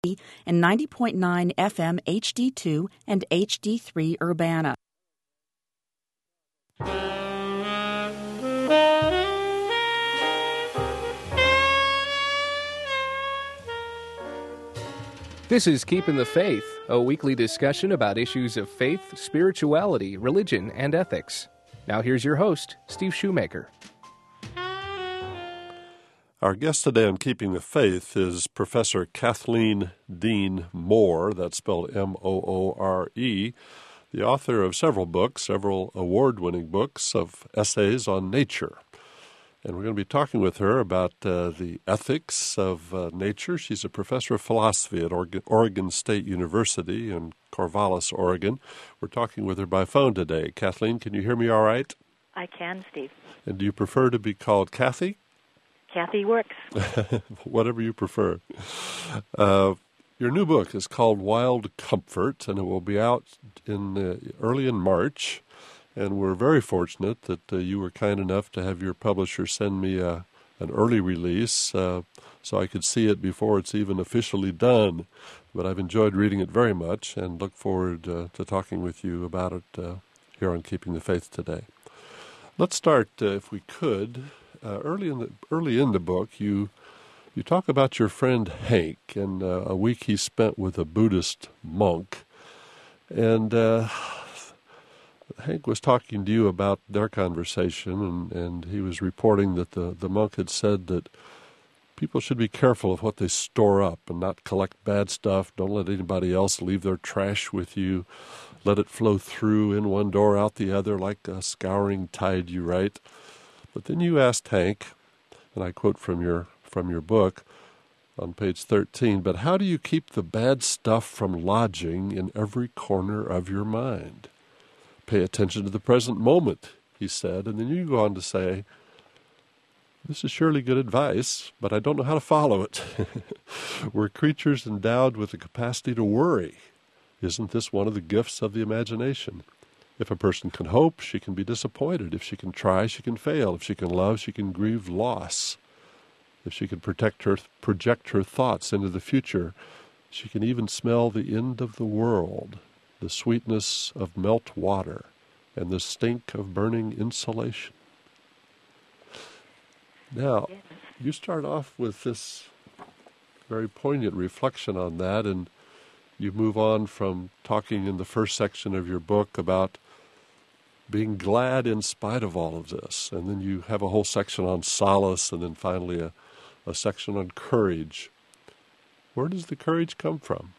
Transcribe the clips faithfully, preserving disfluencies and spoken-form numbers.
and ninety point nine F M H D two and H D three Urbana. This is Keeping the Faith, a weekly discussion about issues of faith, spirituality, religion, and ethics. Now here's your host, Steve Shoemaker. Our guest today on Keeping the Faith is Professor Kathleen Dean Moore, that's spelled M O O R E, the author of several books, several award-winning books of essays on nature. And we're going to be talking with her about uh, the ethics of uh, nature. She's a professor of philosophy at Oregon, Oregon State University in Corvallis, Oregon. We're talking with her by phone today. Kathleen, can you hear me all right? I can, Steve. And do you prefer to be called Kathy? Kathy works. Whatever you prefer. Uh, your new book is called Wild Comfort, and it will be out in uh, early in March. And we're very fortunate that uh, you were kind enough to have your publisher send me a, an early release uh, so I could see it before it's even officially done. But I've enjoyed reading it very much and look forward uh, to talking with you about it uh, here on Keeping the Faith today. Let's start, uh, if we could. Uh, early in the early in the book, you you talk about your friend Hank and uh, a week he spent with a Buddhist monk, and uh, Hank was talking to you about their conversation, and, and he was reporting that the, the monk had said that people should be careful of what they store up and not collect bad stuff. Don't let anybody else leave their trash with you. Let it flow through in one door, out the other, like a scouring tide, you write. But then you asked Hank, and I quote from your from your book on page thirteen, but how do you keep the bad stuff from lodging in every corner of your mind? Pay attention to the present moment, he said, and then you go on to say, this is surely good advice, but I don't know how to follow it. We're creatures endowed with the capacity to worry. Isn't this one of the gifts of the imagination? If a person can hope, she can be disappointed. If she can try, she can fail. If she can love, she can grieve loss. If she can protect her, project her thoughts into the future, she can even smell the end of the world, the sweetness of melt water, and the stink of burning insulation. Now, you start off with this very poignant reflection on that, and you move on from talking in the first section of your book about being glad in spite of all of this. And then you have a whole section on solace, and then finally a, a section on courage. Where does the courage come from?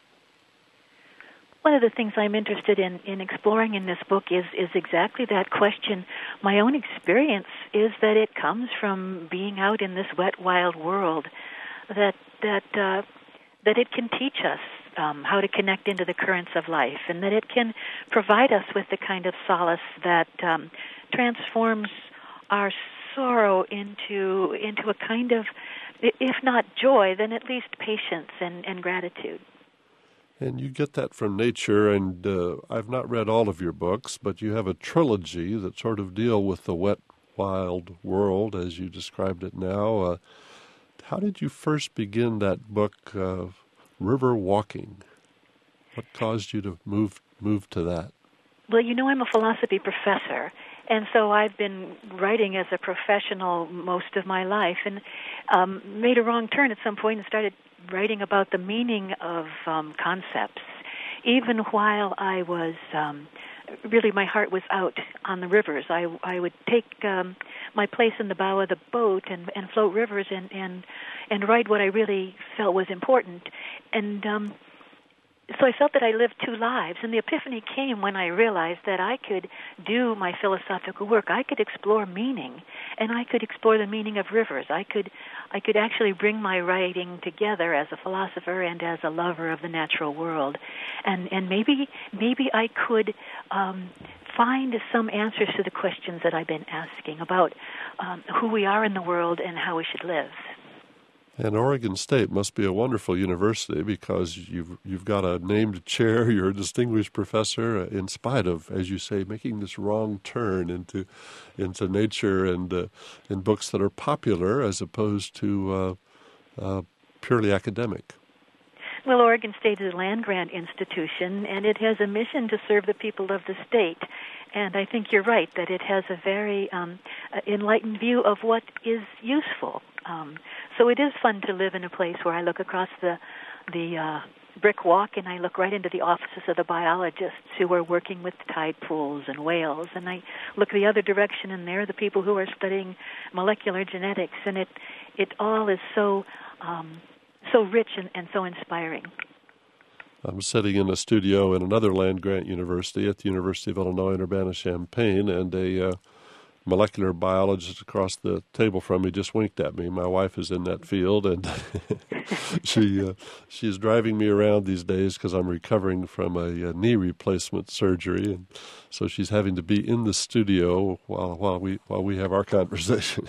One of the things I'm interested in, in exploring in this book is, is exactly that question. My own experience is that it comes from being out in this wet, wild world, that that uh, that it can teach us um, how to connect into the currents of life, and that it can provide us with the kind of solace that um, transforms our sorrow into into a kind of, if not joy, then at least patience and, and gratitude. And you get that from nature, and uh, I've not read all of your books, but you have a trilogy that sort of deal with the wet, wild world, as you described it now. Uh, how did you first begin that book, uh, River Walking? What caused you to move move to that? Well, you know, I'm a philosophy professor, and so I've been writing as a professional most of my life, and um, made a wrong turn at some point and started writing about the meaning of um, concepts. Even while I was, um, really my heart was out on the rivers. I, I would take um, my place in the bow of the boat and, and float rivers and, and, and write what I really felt was important. And um, so I felt that I lived two lives, and the epiphany came when I realized that I could do my philosophical work. I could explore meaning, and I could explore the meaning of rivers. I could I could actually bring my writing together as a philosopher and as a lover of the natural world. And and maybe maybe I could um, find some answers to the questions that I've been asking about um, who we are in the world and how we should live. And Oregon State must be a wonderful university because you've you've got a named chair, you're a distinguished professor, in spite of, as you say, making this wrong turn into into nature and uh, in books that are popular as opposed to uh, uh, purely academic. Well, Oregon State is a land-grant institution, and it has a mission to serve the people of the state. And I think you're right that it has a very um, enlightened view of what is useful. Um, so it is fun to live in a place where I look across the the uh, brick walk and I look right into the offices of the biologists who are working with tide pools and whales, and I look the other direction and there are the people who are studying molecular genetics, and it it all is so um, so rich and, and so inspiring. I'm sitting in a studio in another land-grant university at the University of Illinois in Urbana-Champaign, and a uh, molecular biologist across the table from me just winked at me. My wife is in that field, and she uh, she's driving me around these days because I'm recovering from a, a knee replacement surgery, and so she's having to be in the studio while while we while we have our conversation.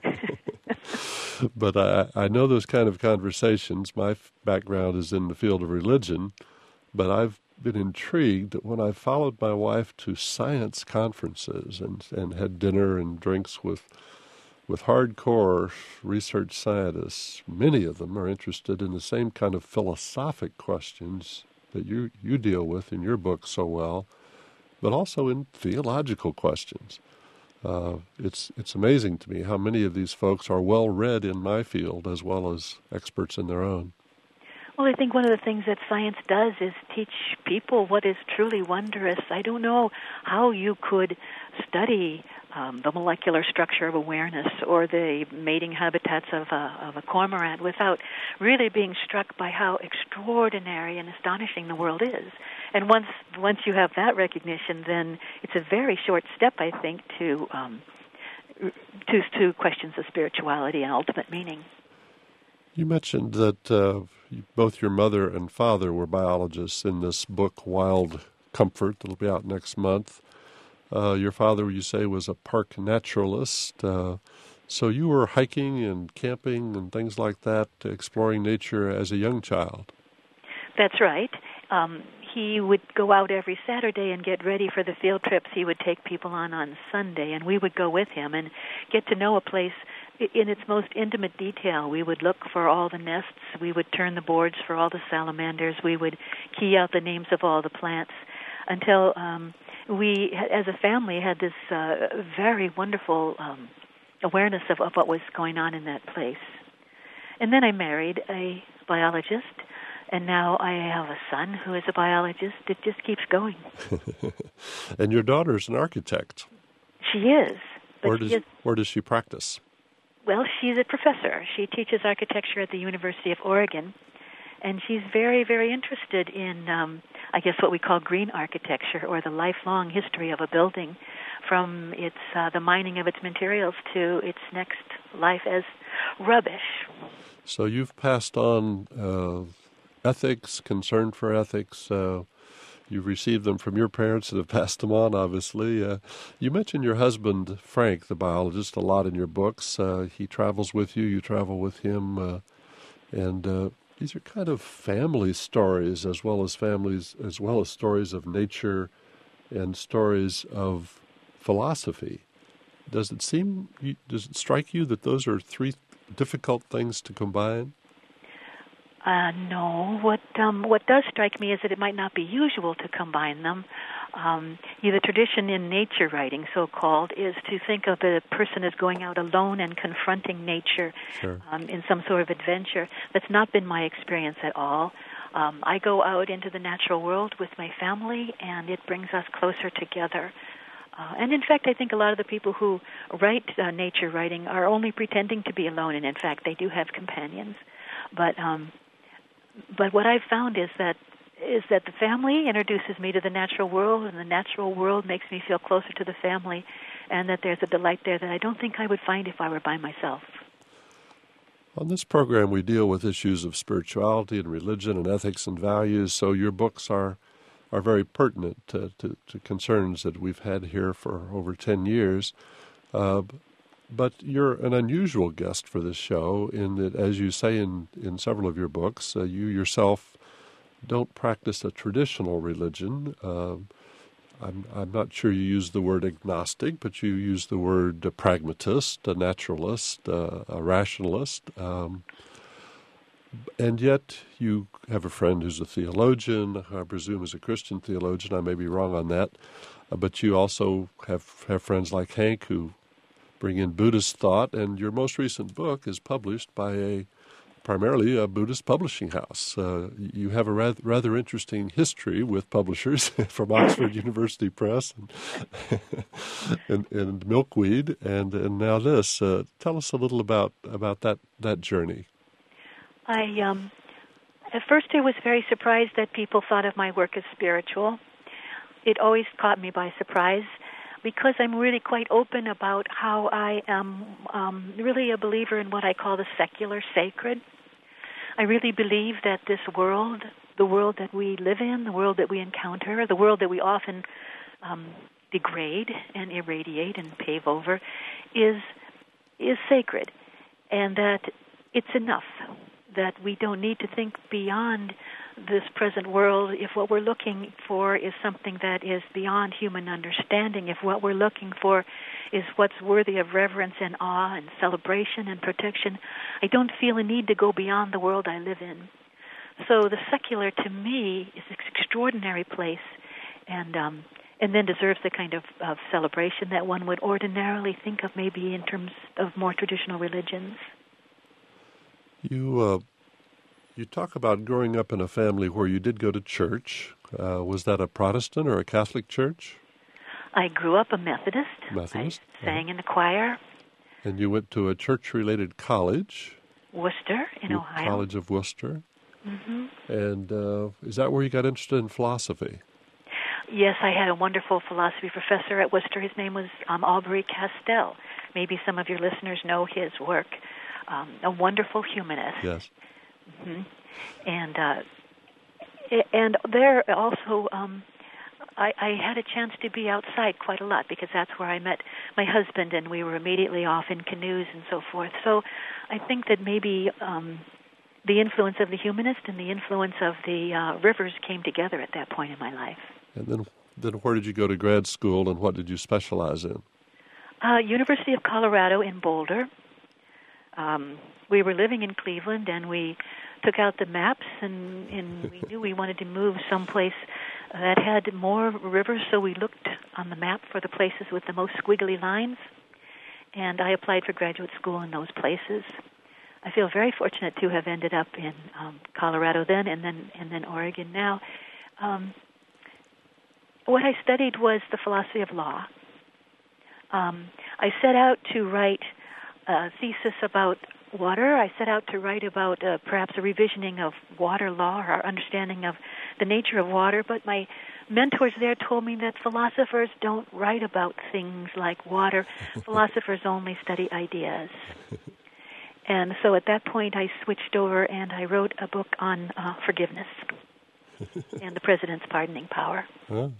But I, I know those kind of conversations. My f- background is in the field of religion, but I've been intrigued when I followed my wife to science conferences and, and had dinner and drinks with with hardcore research scientists. Many of them are interested in the same kind of philosophic questions that you, you deal with in your book so well, but also in theological questions. Uh, it's it's amazing to me how many of these folks are well read in my field as well as experts in their own. Well, I think one of the things that science does is teach people what is truly wondrous. I don't know how you could study um, the molecular structure of awareness or the mating habitats of a, of a cormorant without really being struck by how extraordinary and astonishing the world is. And once once you have that recognition, then it's a very short step, I think, to um, to, to questions of spirituality and ultimate meaning. You mentioned that uh, both your mother and father were biologists in this book, Wild Comfort, that'll be out next month. Uh, your father, you say, was a park naturalist. Uh, so you were hiking and camping and things like that, exploring nature as a young child. That's right. Um, he would go out every Saturday and get ready for the field trips he would take people on on Sunday, and we would go with him and get to know a place in its most intimate detail. We would look for all the nests. We would turn the boards for all the salamanders. We would key out the names of all the plants until um, we, as a family, had this uh, very wonderful um, awareness of, of what was going on in that place. And then I married a biologist, and now I have a son who is a biologist. It just keeps going. And your daughter's an architect. She is. Where does, she is, where does she practice? Well, she's a professor. She teaches architecture at the University of Oregon, and she's very, very interested in, um, I guess, what we call green architecture, or the lifelong history of a building, from its uh, the mining of its materials to its next life as rubbish. So you've passed on uh, ethics, concern for ethics. Uh, you've received them from your parents that have passed them on, obviously. Uh, you mentioned your husband, Frank, the biologist, a lot in your books. Uh, he travels with you. You travel with him. Uh, and uh, these are kind of family stories as well as families, as well as stories of nature and stories of philosophy. Does it seem, does it strike you that those are three difficult things to combine? Uh, no. What um, what does strike me is that it might not be usual to combine them. Um, you know, the tradition in nature writing, so-called, is to think of the person as going out alone and confronting nature Sure. um, in some sort of adventure. That's not been my experience at all. Um, I go out into the natural world with my family, and it brings us closer together. Uh, and in fact, I think a lot of the people who write uh, nature writing are only pretending to be alone, and in fact, they do have companions. But um, but what I've found is that is that the family introduces me to the natural world, and the natural world makes me feel closer to the family, and that there's a delight there that I don't think I would find if I were by myself. On this program, we deal with issues of spirituality and religion and ethics and values, so your books are are very pertinent to, to, to concerns that we've had here for over ten years. Uh, but you're an unusual guest for this show in that, as you say in, in several of your books, uh, you yourself don't practice a traditional religion. Uh, I'm, I'm not sure you use the word agnostic, but you use the word a pragmatist, a naturalist, uh, a rationalist. Um, And yet you have a friend who's a theologian, I presume is a Christian theologian. I may be wrong on that. Uh, but you also have, have friends like Hank who bring in Buddhist thought, and your most recent book is published by a primarily a Buddhist publishing house. Uh, you have a rather, rather interesting history with publishers from Oxford University Press and, and, and Milkweed, and, and now this. Uh, tell us a little about, about that, that journey. I um, at first I was very surprised that people thought of my work as spiritual. It always caught me by surprise because I'm really quite open about how I am um, really a believer in what I call the secular sacred. I really believe that this world, the world that we live in, the world that we encounter, the world that we often um, degrade and irradiate and pave over, is is sacred, and that it's enough, that we don't need to think beyond this present world if what we're looking for is something that is beyond human understanding, if what we're looking for is what's worthy of reverence and awe and celebration and protection. I don't feel a need to go beyond the world I live in. So the secular, to me, is an extraordinary place, and um, and then deserves the kind of, of celebration that one would ordinarily think of maybe in terms of more traditional religions. You uh, you talk about growing up in a family where you did go to church. Uh, was that a Protestant or a Catholic church? I grew up a Methodist. Methodist. I sang uh-huh. in the choir. And you went to a church-related college. Worcester in U- Ohio. College of Worcester. Mm-hmm. And uh, is that where you got interested in philosophy? Yes, I had a wonderful philosophy professor at Worcester. His name was um, Aubrey Castell. Maybe some of your listeners know his work. Um, a wonderful humanist. Yes. Mm-hmm. And uh, and there also, um, I, I had a chance to be outside quite a lot because that's where I met my husband, and we were immediately off in canoes and so forth. So I think that maybe um, the influence of the humanist and the influence of the uh, rivers came together at that point in my life. And then, then where did you go to grad school, and what did you specialize in? Uh, University of Colorado in Boulder. Um, we were living in Cleveland, and we took out the maps, and, and we knew we wanted to move someplace that had more rivers, so we looked on the map for the places with the most squiggly lines, and I applied for graduate school in those places. I feel very fortunate to have ended up in um, Colorado then, and then and then Oregon now. Um, what I studied was the philosophy of law. Um, I set out to write a thesis about water. I set out to write about uh, perhaps a revisioning of water law, or our understanding of the nature of water, but my mentors there told me that philosophers don't write about things like water. Philosophers only study ideas. And so at that point I switched over and I wrote a book on uh, forgiveness and the president's pardoning power. Huh.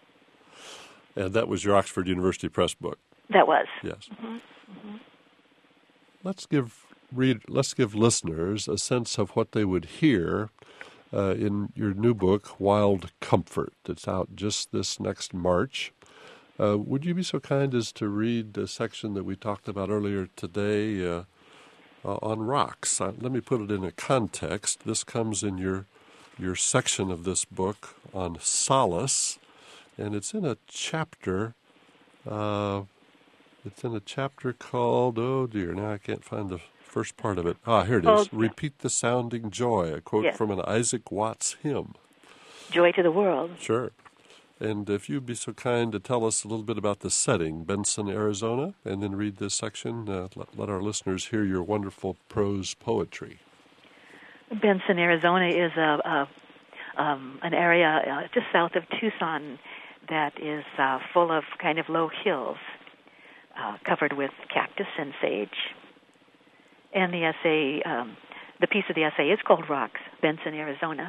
And that was your Oxford University Press book? That was. Yes. Mm-hmm. Mm-hmm. Let's give read. Let's give listeners a sense of what they would hear uh, in your new book, Wild Comfort. It's out just this next March. Uh, would you be so kind as to read the section that we talked about earlier today uh, uh, on rocks? Uh, let me put it in a context. This comes in your your section of this book on solace, and it's in a chapter. Uh, it's in a chapter called, oh dear, now I can't find the first part of it. Ah, here it is. Oh, Repeat the sounding joy, a quote yes. from an Isaac Watts hymn. Joy to the world. Sure. And if you'd be so kind to tell us a little bit about the setting, Benson, Arizona, and then read this section, uh, let, let our listeners hear your wonderful prose poetry. Benson, Arizona is a, a um, an area uh, just south of Tucson that is uh, full of kind of low hills uh, covered with cactus and sage. And the essay, um, the piece of the essay is called Rocks, Benson, Arizona.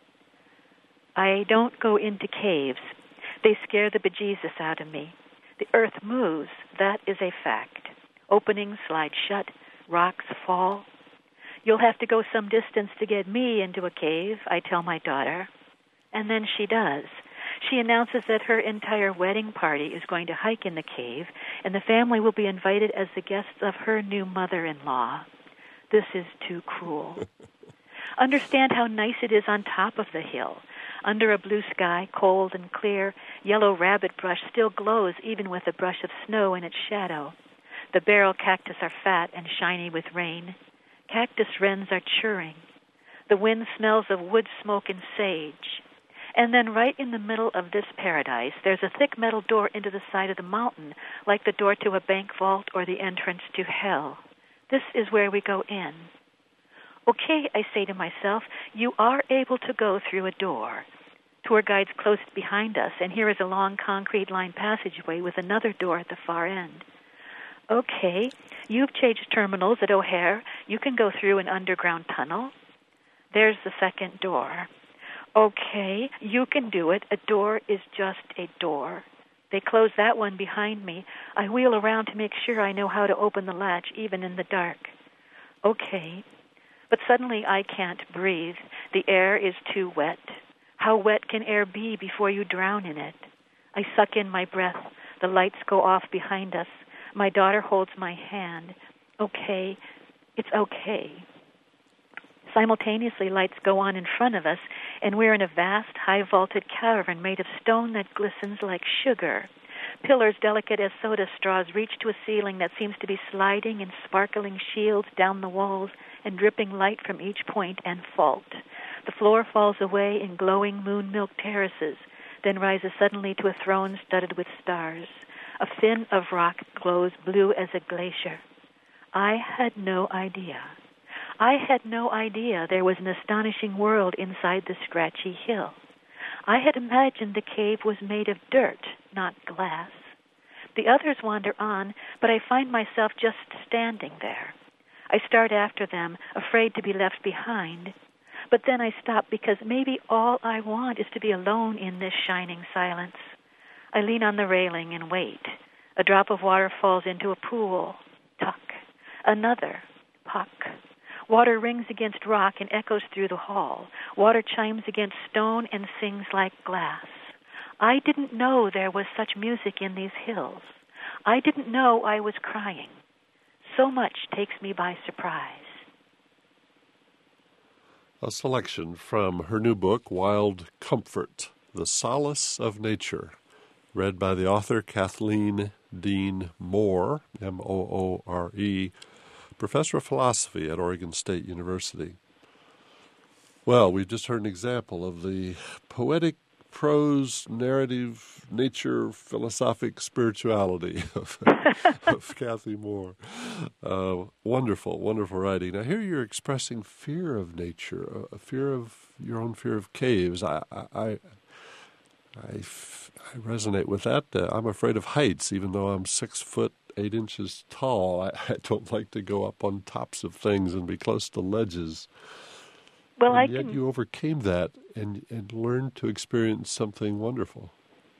I don't go into caves. They scare the bejesus out of me. The earth moves. That is a fact. Openings slide shut. Rocks fall. You'll have to go some distance to get me into a cave, I tell my daughter. And then she does. She announces that her entire wedding party is going to hike in the cave, and the family will be invited as the guests of her new mother-in-law. This is too cruel. Understand how nice it is on top of the hill. Under a blue sky, cold and clear, yellow rabbit brush still glows even with a brush of snow in its shadow. The barrel cactus are fat and shiny with rain. Cactus wrens are churring. The wind smells of wood smoke and sage. And then right in the middle of this paradise, there's a thick metal door into the side of the mountain, like the door to a bank vault or the entrance to hell. This is where we go in. Okay, I say to myself, you are able to go through a door. Tour guides close behind us, and here is a long concrete-lined passageway with another door at the far end. Okay, you've changed terminals at O'Hare. You can go through an underground tunnel. There's the second door. Okay, you can do it. A door is just a door. They close that one behind me. I wheel around to make sure I know how to open the latch, even in the dark. Okay. But suddenly I can't breathe. The air is too wet. How wet can air be before you drown in it? I suck in my breath. The lights go off behind us. My daughter holds my hand. Okay, it's okay. Simultaneously, lights go on in front of us, and we're in a vast, high-vaulted cavern made of stone that glistens like sugar. Pillars delicate as soda straws reach to a ceiling that seems to be sliding in sparkling shields down the walls and dripping light from each point and fault. The floor falls away in glowing moon-milk terraces, then rises suddenly to a throne studded with stars. A fin of rock glows blue as a glacier. I had no idea. I had no idea there was an astonishing world inside the scratchy hill. I had imagined the cave was made of dirt, not glass. The others wander on, but I find myself just standing there. I start after them, afraid to be left behind. But then I stop because maybe all I want is to be alone in this shining silence. I lean on the railing and wait. A drop of water falls into a pool. Tuck. Another. Puck. Water rings against rock and echoes through the hall. Water chimes against stone and sings like glass. I didn't know there was such music in these hills. I didn't know I was crying. So much takes me by surprise. A selection from her new book, Wild Comfort, The Solace of Nature, read by the author Kathleen Dean Moore, M O O R E, professor of philosophy at Oregon State University. Well, we've just heard an example of the poetic prose, narrative, nature, philosophic spirituality of, of Kathy Moore. Uh, wonderful, wonderful writing. Now, here you're expressing fear of nature, a fear of your own fear of caves. I, I, I, I, I resonate with that. Uh, I'm afraid of heights, even though I'm six foot eight inches tall. I, I don't like to go up on tops of things and be close to ledges. Well, and I yet can... you overcame that and, and learned to experience something wonderful.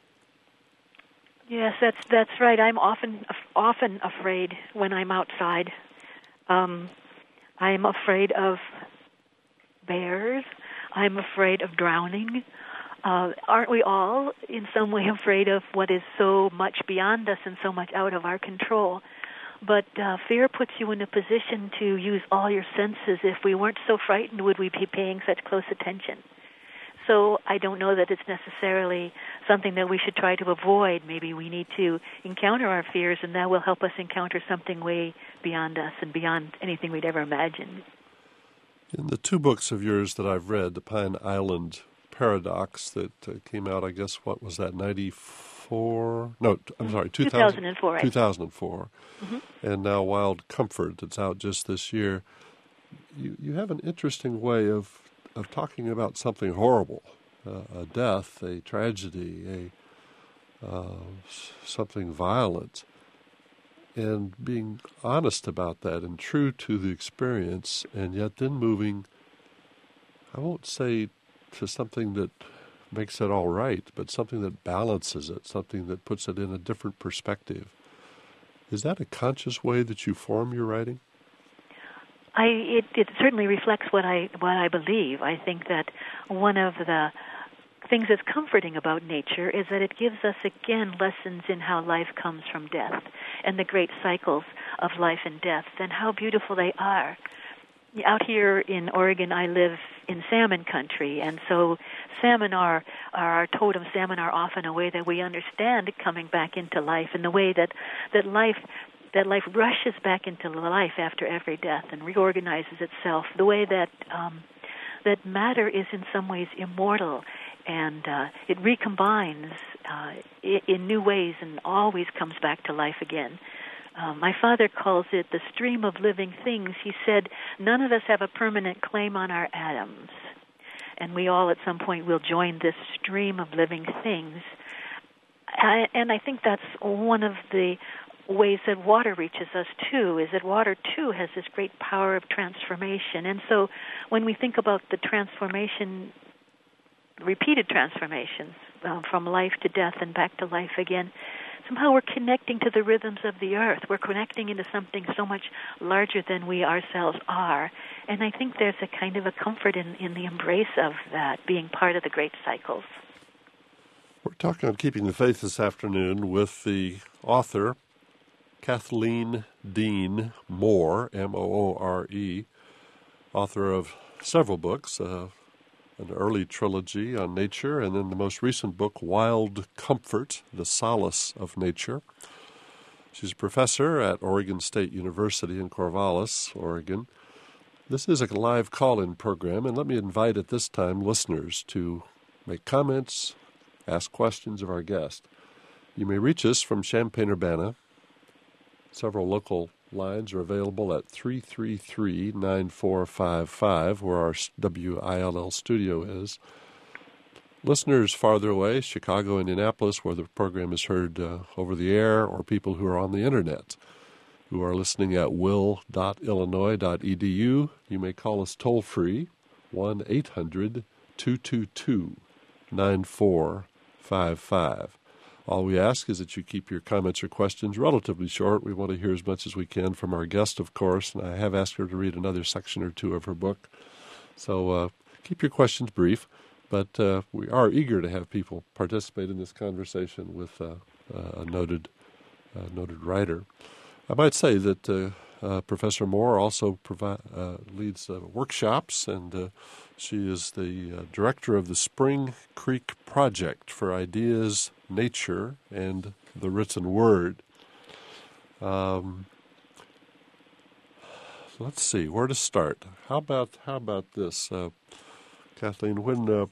Yes, that's that's right. I'm often often afraid when I'm outside. Um, I'm afraid of bears. I'm afraid of drowning. Uh, aren't we all in some way afraid of what is so much beyond us and so much out of our control? But uh, fear puts you in a position to use all your senses. If we weren't so frightened, would we be paying such close attention? So I don't know that it's necessarily something that we should try to avoid. Maybe we need to encounter our fears, and that will help us encounter something way beyond us and beyond anything we'd ever imagined. In the two books of yours that I've read, The Pine Island Paradox, that uh, came out, I guess, what was that, ninety-four? No, I'm sorry, two thousand, two thousand four. two thousand four. Mm-hmm. And now Wild Comfort, that's out just this year. You you have an interesting way of, of talking about something horrible, uh, a death, a tragedy, a uh, something violent, and being honest about that and true to the experience, and yet then moving, I won't say to something that makes it all right, but something that balances it, something that puts it in a different perspective. Is that a conscious way that you form your writing? I it, it certainly reflects what I what I believe. I think that one of the things that's comforting about nature is that it gives us, again, lessons in how life comes from death and the great cycles of life and death and how beautiful they are. out here in Oregon, I live in salmon country, and so salmon are, are our totem. Salmon are often a way that we understand coming back into life, and the way that, that life that life rushes back into life after every death and reorganizes itself. The way that um, that matter is in some ways immortal, and uh, it recombines uh, in new ways and always comes back to life again. Uh, my father calls it the stream of living things. He said, none of us have a permanent claim on our atoms, and we all at some point will join this stream of living things. I, and I think that's one of the ways that water reaches us, too, is that water, too, has this great power of transformation. And so when we think about the transformation, repeated transformations um, from life to death and back to life again, somehow we're connecting to the rhythms of the earth. We're connecting into something so much larger than we ourselves are. And I think there's a kind of a comfort in, in the embrace of that, being part of the great cycles. We're talking on Keeping the Faith this afternoon with the author, Kathleen Dean Moore, M O O R E, author of several books, uh, an early trilogy on nature, and then the most recent book, Wild Comfort, The Solace of Nature. She's a professor at Oregon State University in Corvallis, Oregon. This is a live call-in program, and let me invite at this time listeners to make comments, ask questions of our guest. You may reach us from Champaign-Urbana. Several local lines are available at three three three, nine four five five, where our W I L L studio is. Listeners farther away, Chicago, Indianapolis, where the program is heard uh, over the air, or people who are on the Internet who are listening at will dot illinois dot e d u, you may call us toll-free, one eight hundred two two two nine four five five. All we ask is that you keep your comments or questions relatively short. We want to hear as much as we can from our guest, of course, and I have asked her to read another section or two of her book. So uh, keep your questions brief, but uh, we are eager to have people participate in this conversation with uh, uh, a noted uh, noted writer. I might say that uh, uh, Professor Moore also provi- uh, leads uh, workshops, and uh, she is the uh, director of the Spring Creek Project for Ideas, Nature, and the Written Word. Um, let's see where to start. How about how about this, uh, Kathleen? When uh,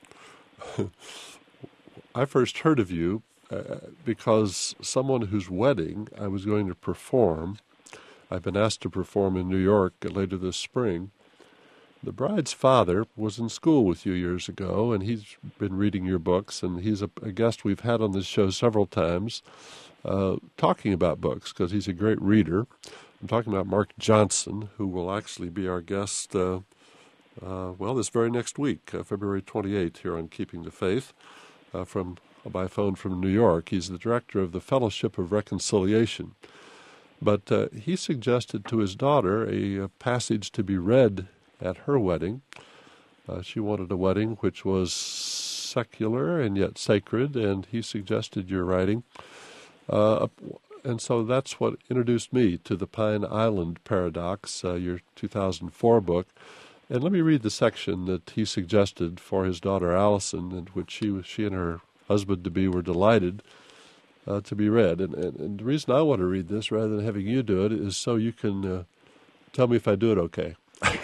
I first heard of you, uh, because someone whose wedding I was going to perform, I've been asked to perform in New York later this spring. The bride's father was in school with you years ago, and he's been reading your books, and he's a, a guest we've had on this show several times uh, talking about books, because he's a great reader. I'm talking about Mark Johnson, who will actually be our guest, uh, uh, well, this very next week, uh, February twenty-eighth, here on Keeping the Faith, uh, from by phone from New York. He's the director of the Fellowship of Reconciliation. But uh, he suggested to his daughter a, a passage to be read at her wedding. Uh, she wanted a wedding which was secular and yet sacred, and he suggested your writing. Uh, and so that's what introduced me to the Pine Island Paradox, uh, your two thousand four book. And let me read the section that he suggested for his daughter Allison, in which she, was, she and her husband-to-be were delighted uh, to be read. And, and, and the reason I want to read this rather than having you do it is so you can uh, tell me if I do it okay.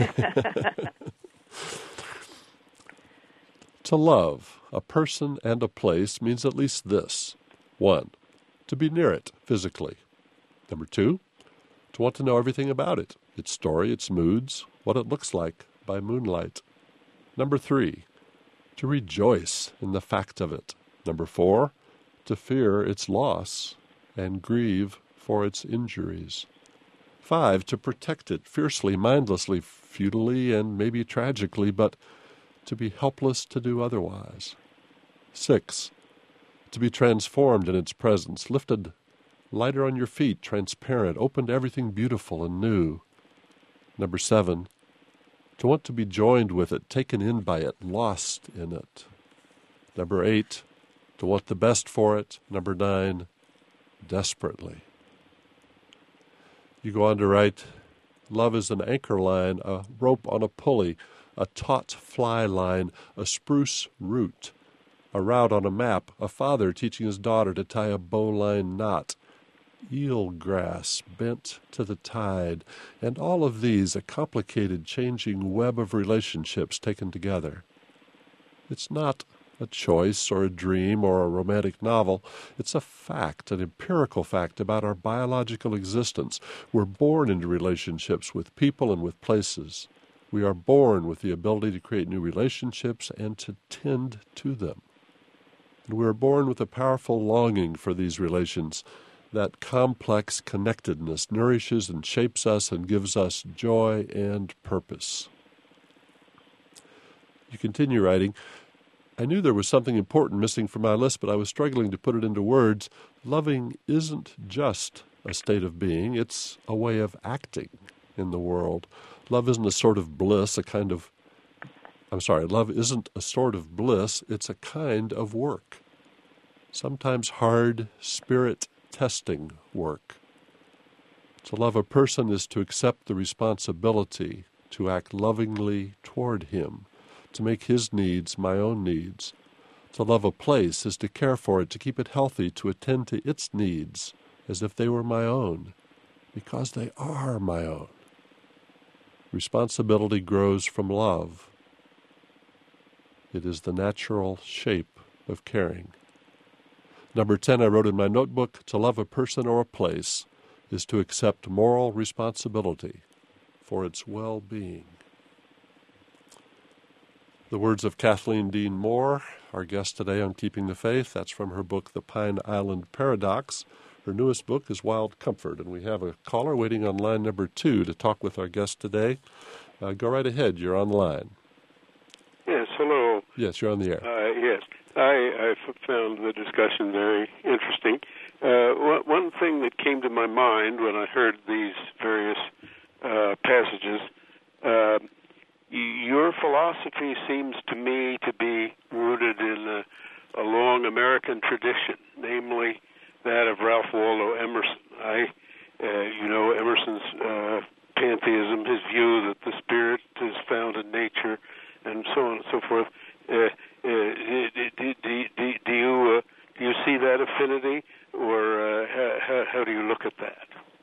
To love a person and a place means at least this. One, to be near it physically. Number two, to want to know everything about it, its story, its moods, what it looks like by moonlight. Number three, to rejoice in the fact of it. Number four, to fear its loss and grieve for its injuries. Five, to protect it fiercely, mindlessly, futilely, and maybe tragically, but to be helpless to do otherwise. Six, to be transformed in its presence, lifted lighter on your feet, transparent, open to everything beautiful and new. Number seven, to want to be joined with it, taken in by it, lost in it. Number eight, to want the best for it. Number nine, desperately. You go on to write, Love is an anchor line, a rope on a pulley, a taut fly line, a spruce root, a route on a map, a father teaching his daughter to tie a bowline knot, eel grass bent to the tide, and all of these a complicated, changing web of relationships taken together. It's not a choice or a dream or a romantic novel. It's a fact, an empirical fact about our biological existence. We're born into relationships with people and with places. We are born with the ability to create new relationships and to tend to them. And we are born with a powerful longing for these relations. That complex connectedness nourishes and shapes us and gives us joy and purpose. You continue writing, I knew there was something important missing from my list, but I was struggling to put it into words. Loving isn't just a state of being, it's a way of acting in the world. Love isn't a sort of bliss, a kind of, I'm sorry, love isn't a sort of bliss, it's a kind of work. Sometimes hard, spirit-testing work. To love a person is to accept the responsibility to act lovingly toward him, to make his needs my own needs. To love a place is to care for it, to keep it healthy, to attend to its needs as if they were my own, because they are my own. Responsibility grows from love. It is the natural shape of caring. Number ten, I wrote in my notebook, to love a person or a place is to accept moral responsibility for its well-being. The words of Kathleen Dean Moore, our guest today on Keeping the Faith. That's from her book, The Pine Island Paradox. Her newest book is Wild Comfort, and we have a caller waiting on line number two to talk with our guest today. Uh, go right ahead. You're on the line. Yes, hello. Yes, you're on the air. Uh, yes, I, I found the discussion very interesting. Uh, one, one thing that came to my mind when I heard these various uh, passages, uh, your philosophy seems to me to be rooted in a, a long American tradition, namely that of Ralph Waldo Emerson. I, uh, you know, Emerson's uh, pantheism, his view that the spirit is found in nature, and so on and so forth. Uh, uh, do, do, do, do you uh, do you see that affinity, or uh, how, how do you look at that?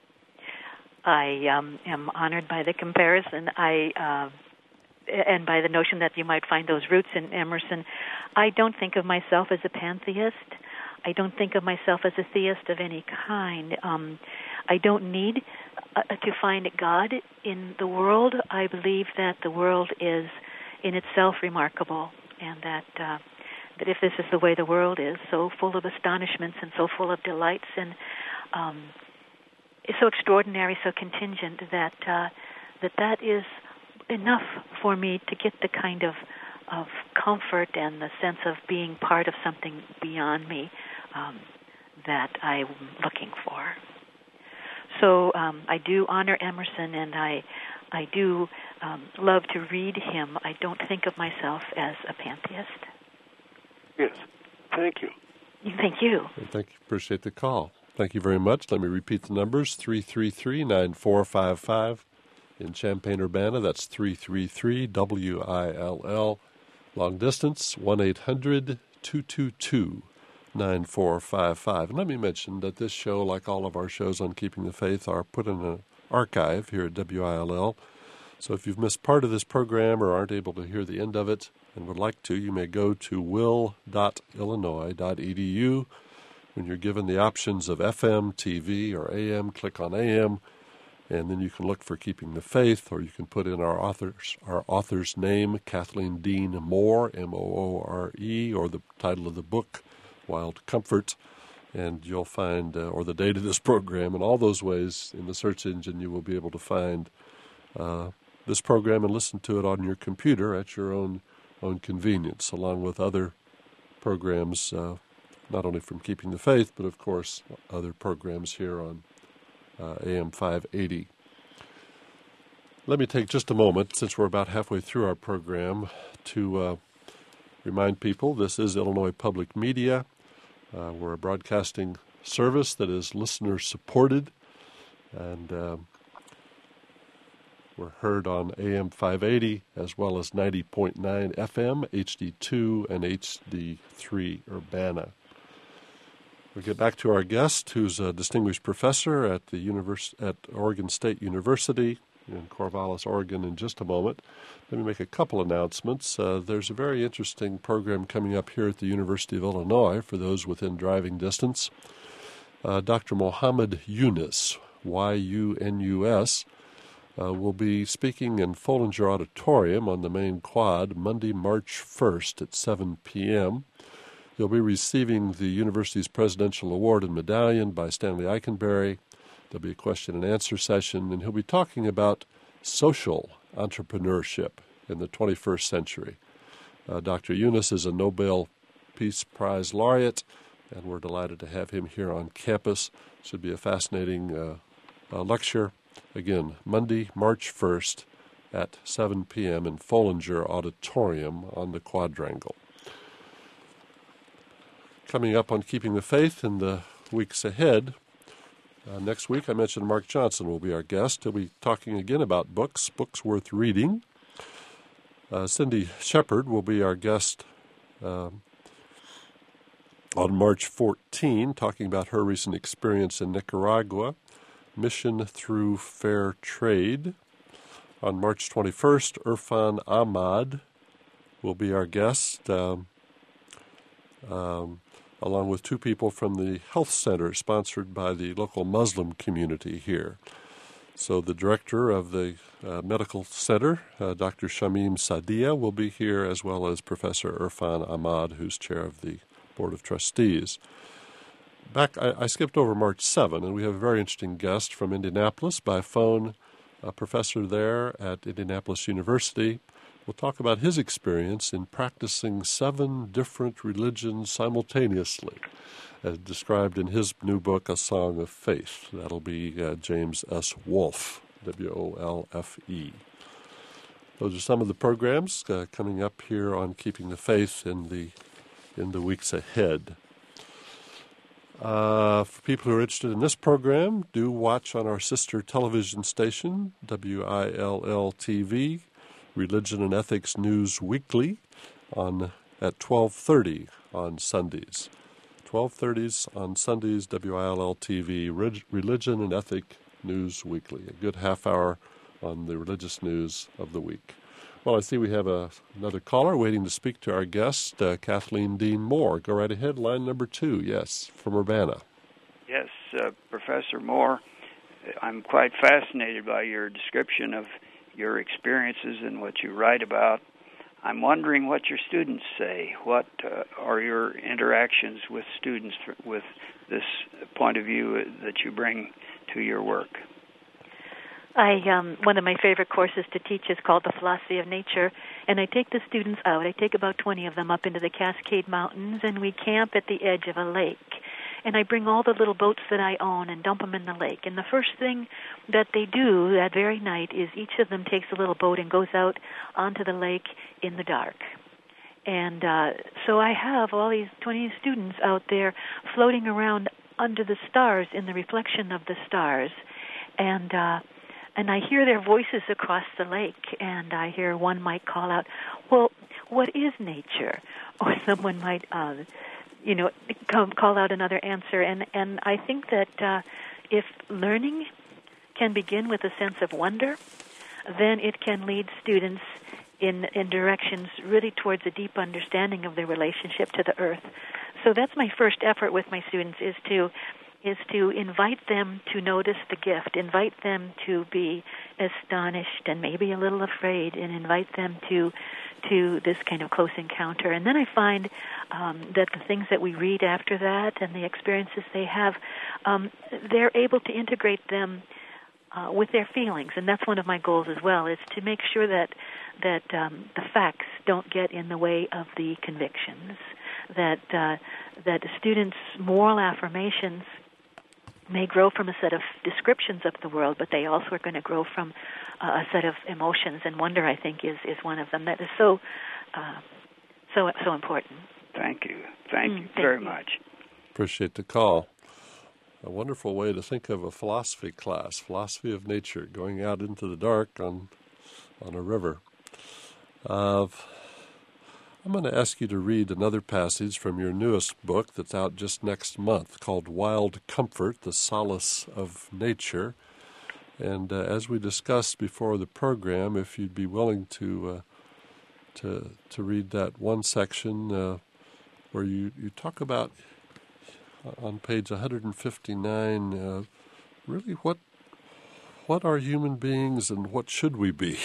I um, am honored by the comparison. I. Uh, and by the notion that you might find those roots in Emerson. I don't think of myself as a pantheist. I don't think of myself as a theist of any kind. Um, I don't need uh, to find God in the world. I believe that the world is in itself remarkable, and that uh, that if this is the way the world is, so full of astonishments and so full of delights and um, it's so extraordinary, so contingent, that uh, that that is enough for me to get the kind of of comfort and the sense of being part of something beyond me um, that I'm looking for. So um, I do honor Emerson, and I I do um, love to read him. I don't think of myself as a pantheist. Yes, thank you. Thank you. Thank you. Appreciate the call. Thank you very much. Let me repeat the numbers, three three three, nine four five five. In Champaign-Urbana, that's three three three W I L L. Long distance, one eight hundred two two two nine four five five. And let me mention that this show, like all of our shows on Keeping the Faith, are put in an archive here at W I L L. So if you've missed part of this program or aren't able to hear the end of it and would like to, you may go to will dot illinois dot e d u. When you're given the options of F M, T V, or A M, click on A M. And then you can look for Keeping the Faith, or you can put in our author's, our author's name, Kathleen Dean Moore, M O O R E, or the title of the book, Wild Comfort, and you'll find, uh, or the date of this program, and all those ways in the search engine you will be able to find uh, this program and listen to it on your computer at your own own convenience, along with other programs, uh, not only from Keeping the Faith, but of course other programs here on Uh, A M five eighty. Let me take just a moment, since we're about halfway through our program, to uh, remind people this is Illinois Public Media. Uh, we're a broadcasting service that is listener-supported, and uh, We're heard on A M five eighty as well as ninety point nine F M, H D two, and H D three Urbana. We'll get back to our guest, who's a distinguished professor at the univers- at Oregon State University in Corvallis, Oregon, in just a moment. Let me make a couple announcements. Uh, there's a very interesting program coming up here at the University of Illinois for those within driving distance. Uh, Doctor Mohammed Yunus, Y U N U S, uh, will be speaking in Follinger Auditorium on the main quad Monday, March first at seven p.m. He'll be receiving the university's Presidential Award and Medallion by Stanley Eikenberry. There'll be a question and answer session, and he'll be talking about social entrepreneurship in the twenty-first century. Uh, Doctor Yunus is a Nobel Peace Prize laureate, and we're delighted to have him here on campus. Should be a fascinating uh, uh, lecture. Again, Monday, March first at seven p.m. in Follinger Auditorium on the Quadrangle. Coming up on Keeping the Faith in the weeks ahead, uh, next week I mentioned Mark Johnson will be our guest. He'll be talking again about books, books worth reading. Uh, Cindy Shepard will be our guest um, on March fourteenth, talking about her recent experience in Nicaragua, Mission Through Fair Trade. On March twenty-first, Irfan Ahmad will be our guest. Um, um, along with two people from the health center sponsored by the local Muslim community here. So the director of the uh, medical center, uh, Doctor Shamim Sadia, will be here, as well as Professor Irfan Ahmad, who's chair of the Board of Trustees. Back, I, I skipped over March seventh, and we have a very interesting guest from Indianapolis by phone, a professor there at Indianapolis University. We'll talk about his experience in practicing seven different religions simultaneously, as described in his new book, A Song of Faith. That'll be uh, James S. Wolfe, W O L F E. Those are some of the programs uh, coming up here on Keeping the Faith in the in the weeks ahead. Uh, for people who are interested in this program, do watch on our sister television station, W I L L T V, Religion and Ethics News Weekly, on at twelve thirty on Sundays. twelve thirty on Sundays, W I L L T V, Religion and Ethics News Weekly. A good half hour on the religious news of the week. Well, I see we have a, another caller waiting to speak to our guest, uh, Kathleen Dean Moore. Go right ahead, line number two, yes, from Urbana. Yes, uh, Professor Moore, I'm quite fascinated by your description of your experiences and what you write about. I'm wondering what your students say. What uh, are your interactions with students for, with this point of view that you bring to your work? I um, one of my favorite courses to teach is called The Philosophy of Nature, and I take the students out. I take about twenty of them up into the Cascade Mountains, and we camp at the edge of a lake. And I bring all the little boats that I own and dump them in the lake. And the first thing that they do that very night is each of them takes a little boat and goes out onto the lake in the dark. And uh, so I have all these twenty students out there floating around under the stars in the reflection of the stars. And uh, and I hear their voices across the lake, and I hear one might call out, well, what is nature? Or someone might... Uh, you know, come, call out another answer. And, and I think that uh, if learning can begin with a sense of wonder, then it can lead students in, in directions really towards a deep understanding of their relationship to the earth. So that's my first effort with my students, is to is to invite them to notice the gift, invite them to be astonished and maybe a little afraid, and invite them to to this kind of close encounter. And then I find um, that the things that we read after that and the experiences they have, um, they're able to integrate them uh, with their feelings. And that's one of my goals as well, is to make sure that that um, the facts don't get in the way of the convictions, that uh, that students' moral affirmations may grow from a set of descriptions of the world, but they also are going to grow from uh, a set of emotions, and wonder, I think, is, is one of them that is so uh, so so important. Thank you. Thank mm, you thank very you. much. Appreciate the call. a wonderful way to think of a philosophy class, philosophy of nature, going out into the dark on on a river. Uh, I'm going to ask you to read another passage from your newest book that's out just next month called Wild Comfort, The Solace of Nature. And uh, as we discussed before the program, if you'd be willing to uh, to to read that one section uh, where you, you talk about, uh, on page one fifty-nine, uh, really what what are human beings and what should we be?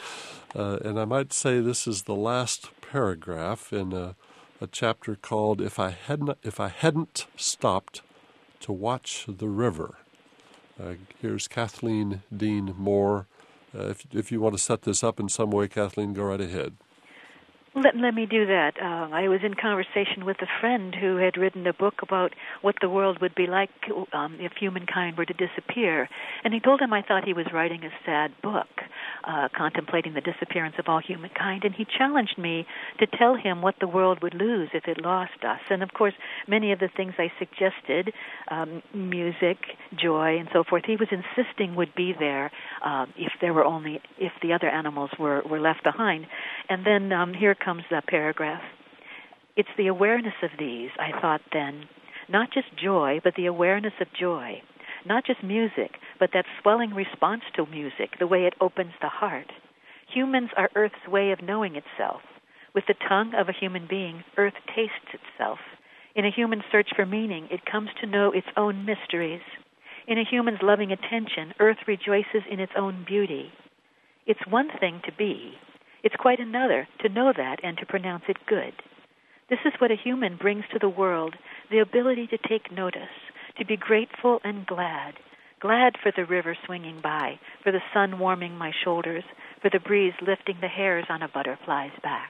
uh, and I might say this is the last paragraph in a, a chapter called "If I hadn't If I hadn't stopped to watch the river." Uh, here's Kathleen Dean Moore. Uh, if if you want to set this up in some way, Kathleen, go right ahead. Let, let me do that. Uh, I was in conversation with a friend who had written a book about what the world would be like um, if humankind were to disappear. And he told him I thought he was writing a sad book, uh, contemplating the disappearance of all humankind. And he challenged me to tell him what the world would lose if it lost us. And, of course, many of the things I suggested, um, music, joy, and so forth, he was insisting would be there uh, if there were only, if the other animals were, were left behind. And then um, here comes the paragraph. It's the awareness of these, I thought then, not just joy, but the awareness of joy. Not just music, but that swelling response to music, the way it opens the heart. Humans are Earth's way of knowing itself. With the tongue of a human being, Earth tastes itself. In a human search for meaning, it comes to know its own mysteries. In a human's loving attention, Earth rejoices in its own beauty. It's one thing to be. It's quite another to know that and to pronounce it good. This is what a human brings to the world, the ability to take notice, to be grateful and glad, glad for the river swinging by, for the sun warming my shoulders, for the breeze lifting the hairs on a butterfly's back.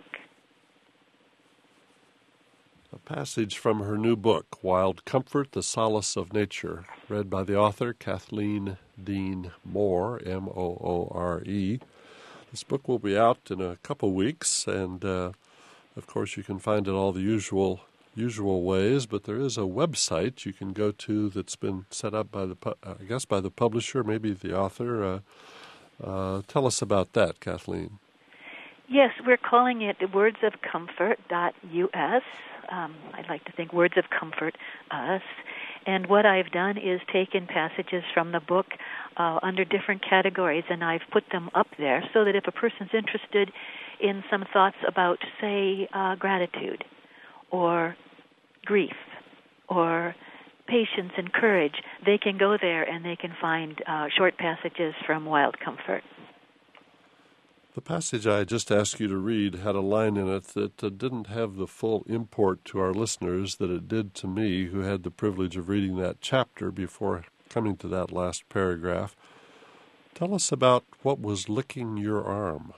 A passage from her new book, Wild Comfort, The Solace of Nature, read by the author Kathleen Dean Moore, M O O R E. This book will be out in a couple weeks, and uh, of course you can find it all the usual usual ways, but there is a website you can go to that's been set up by the, I guess, by the publisher, maybe the author. Uh, uh, tell us about that, Kathleen. Yes, we're calling it words of comfort dot U S. Um, I'd like to think Words of Comfort Us. And what I've done is taken passages from the book uh, under different categories, and I've put them up there so that if a person's interested in some thoughts about, say, uh, gratitude or grief or patience and courage, they can go there and they can find uh, short passages from Wild Comfort. The passage I just asked you to read had a line in it that uh, didn't have the full import to our listeners that it did to me, who had the privilege of reading that chapter before coming to that last paragraph. Tell us about what was licking your arm.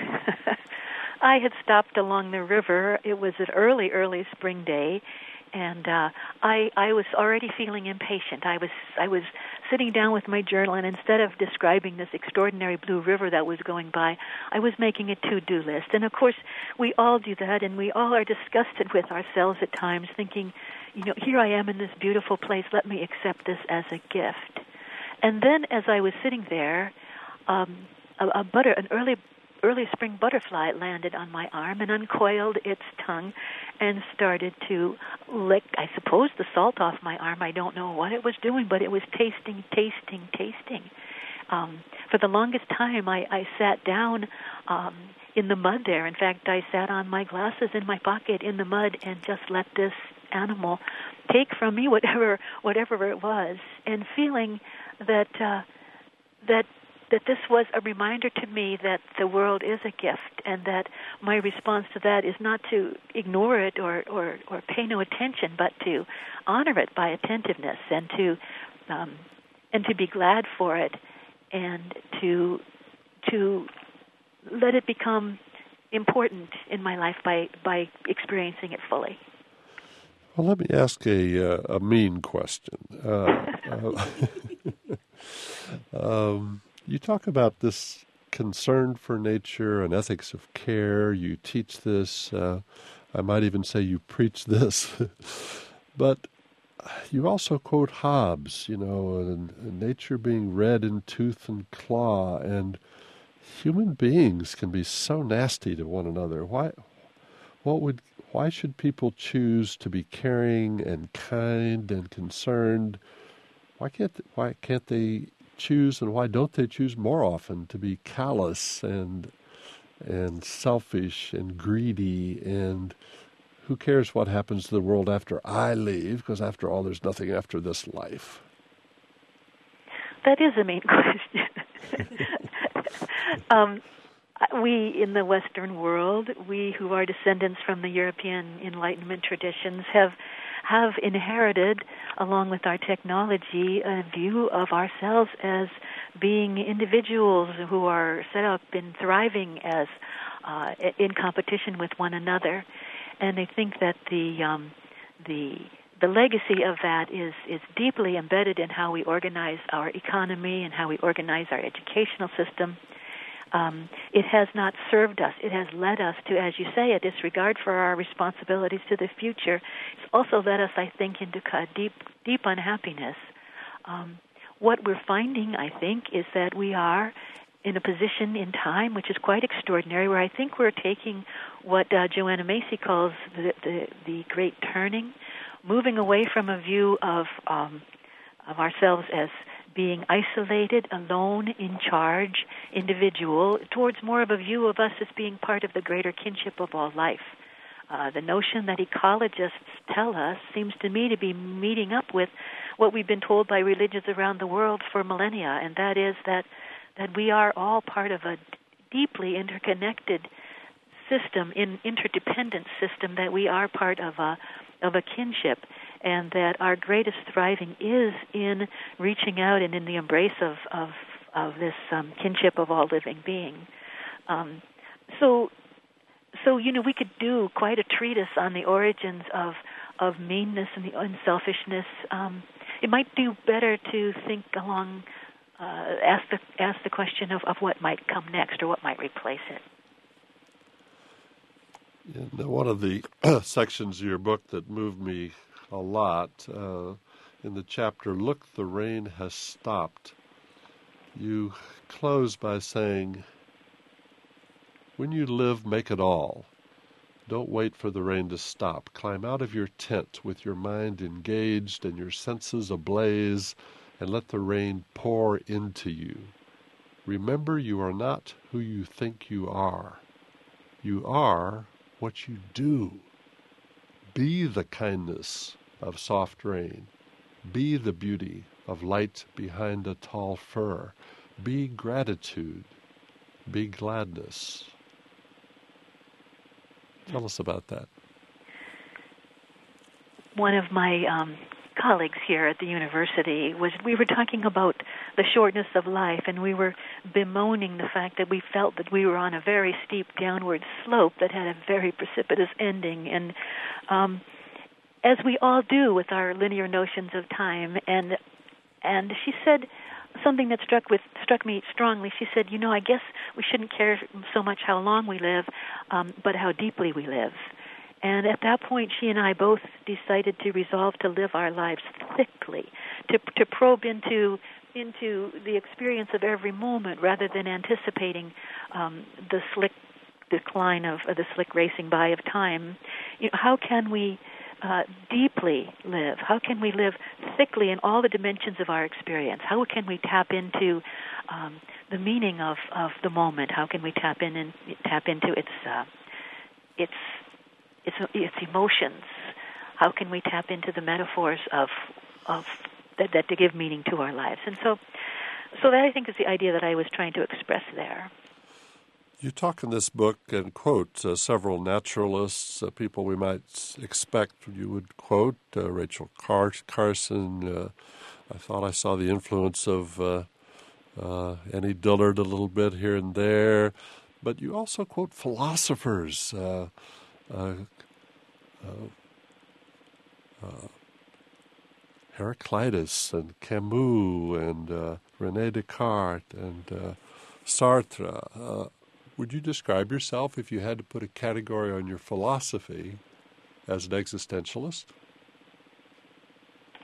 I had stopped along the river. It was an early, early spring day, and uh, I I was already feeling impatient. I was I was sitting down with my journal, and instead of describing this extraordinary blue river that was going by, I was making a to-do list. And of course, we all do that, and we all are disgusted with ourselves at times, thinking, you know, here I am in this beautiful place. Let me accept this as a gift. And then, as I was sitting there, um, a, a butter, an early early spring butterfly landed on my arm and uncoiled its tongue and started to lick, I suppose, the salt off my arm. I don't know what it was doing, but it was tasting, tasting, tasting. Um, for the longest time, I, I sat down um, in the mud there. In fact, I sat on my glasses in my pocket in the mud and just let this animal take from me whatever whatever it was, and feeling that uh, that that this was a reminder to me that the world is a gift, and that my response to that is not to ignore it or, or, or pay no attention, but to honor it by attentiveness, and to um, and to be glad for it, and to to let it become important in my life by, by experiencing it fully. Well, let me ask a uh, a mean question. Uh, uh, um, You talk about this concern for nature and ethics of care. You teach this. Uh, I might even say you preach this. But you also quote Hobbes, you know, and, and nature being red in tooth and claw, and human beings can be so nasty to one another. Why, what would, why should people choose to be caring and kind and concerned? Why can't, why can't they choose, and why don't they choose more often to be callous and and selfish and greedy, and who cares what happens to the world after I leave, because after all, there's nothing after this life? That is a main question. um, we in the Western world, we who are descendants from the European Enlightenment traditions, have have inherited, along with our technology, a view of ourselves as being individuals who are set up and thriving as uh, in competition with one another. And I think that the um, the the legacy of that is is deeply embedded in how we organize our economy and how we organize our educational system. Um, it has not served us. It has led us to, as you say, a disregard for our responsibilities to the future. It's also led us, I think, into deep, deep unhappiness. Um, what we're finding, I think, is that we are in a position in time which is quite extraordinary, where I think we're taking what uh, Joanna Macy calls the, the, the great turning, moving away from a view of um, of ourselves as being isolated, alone, in charge, individual, towards more of a view of us as being part of the greater kinship of all life. Uh, the notion that ecologists tell us seems to me to be meeting up with what we've been told by religions around the world for millennia, and that is that, that we are all part of a deeply interconnected system, in interdependent system, that we are part of a of a kinship, and that our greatest thriving is in reaching out and in the embrace of of, of this um, kinship of all living being. Um, so, so you know, we could do quite a treatise on the origins of of meanness and the unselfishness. Um, it might do better to think along, uh, ask the ask the question of, of what might come next or what might replace it. In one of the sections of your book that moved me a lot, uh, in the chapter, Look, the Rain Has Stopped, you close by saying, when you live, make it all. Don't wait for the rain to stop. Climb out of your tent with your mind engaged and your senses ablaze, and let the rain pour into you. Remember, you are not who you think you are. You are what you do. Be the kindness of soft rain. Be the beauty of light behind a tall fir. Be gratitude. Be gladness. Tell us about that. One of my um, colleagues here at the university was, we were talking about the shortness of life, and we were bemoaning the fact that we felt that we were on a very steep downward slope that had a very precipitous ending, and um, as we all do with our linear notions of time. And and she said something that struck with struck me strongly. She said, you know, I guess we shouldn't care so much how long we live, um, but how deeply we live. And at that point, she and I both decided to resolve to live our lives thickly, to to probe into into the experience of every moment rather than anticipating um, the slick decline of uh, the slick racing by of time. You know, how can we uh, deeply live? How can we live thickly in all the dimensions of our experience? How can we tap into um, the meaning of, of the moment? How can we tap in and tap into its uh, its It's, it's emotions. How can we tap into the metaphors of of that, that to give meaning to our lives? And so, so that I think is the idea that I was trying to express there. You talk in this book and quote uh, several naturalists, uh, people we might expect you would quote, uh, Rachel Car- Carson. Uh, I thought I saw the influence of uh, uh, Annie Dillard a little bit here and there. But you also quote philosophers, uh, Uh, uh, uh, Heraclitus and Camus and uh, René Descartes and uh, Sartre. Uh, would you describe yourself, if you had to put a category on your philosophy, as an existentialist?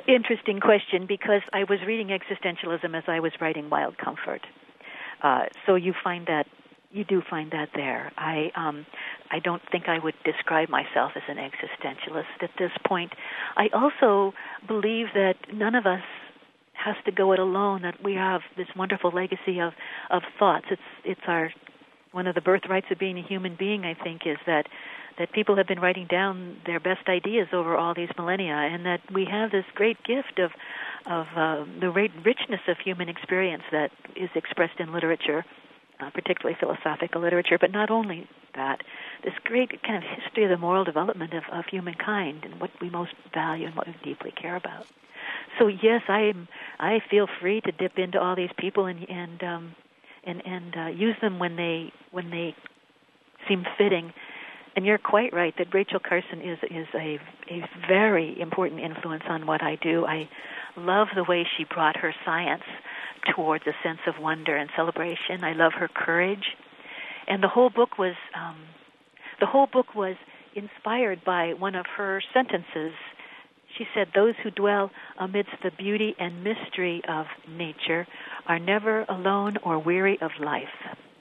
Interesting question, because I was reading existentialism as I was writing Wild Comfort. Uh, so you find that, you do find that there. I um, I don't think I would describe myself as an existentialist at this point. I also believe that none of us has to go it alone, that we have this wonderful legacy of, of thoughts. It's it's our one of the birthrights of being a human being, I think, is that that people have been writing down their best ideas over all these millennia, and that we have this great gift of of uh, the great richness of human experience that is expressed in literature, uh, particularly philosophical literature, but not only that, this great kind of history of the moral development of, of humankind and what we most value and what we deeply care about. So yes, I am. I feel free to dip into all these people and and um, and and uh, use them when they when they seem fitting. And you're quite right that Rachel Carson is is a a very important influence on what I do. I love the way she brought her science towards a sense of wonder and celebration. I love her courage, and the whole book was um, the whole book was inspired by one of her sentences. She said, "Those who dwell amidst the beauty and mystery of nature are never alone or weary of life."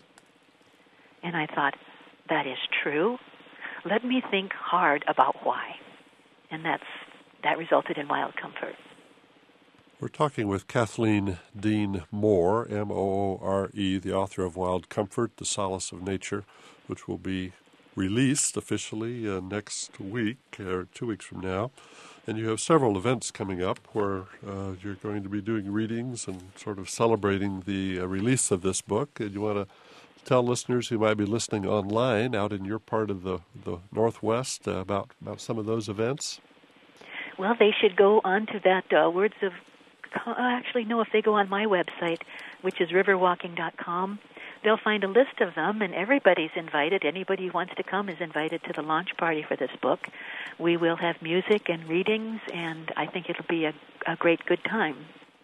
And I thought, that is true. Let me think hard about why. And that's that resulted in Wild Comfort. We're talking with Kathleen Dean Moore, M O O R E, the author of Wild Comfort, The Solace of Nature, which will be released officially uh, next week, or two weeks from now. And you have several events coming up where uh, you're going to be doing readings and sort of celebrating the uh, release of this book. And you want to tell listeners who might be listening online out in your part of the, the Northwest uh, about, about some of those events? Well, they should go on to that uh, Words of... Actually, no, if they go on my website, which is riverwalking dot com, they'll find a list of them, and everybody's invited. Anybody who wants to come is invited to the launch party for this book. We will have music and readings, and I think it'll be a, a great good time.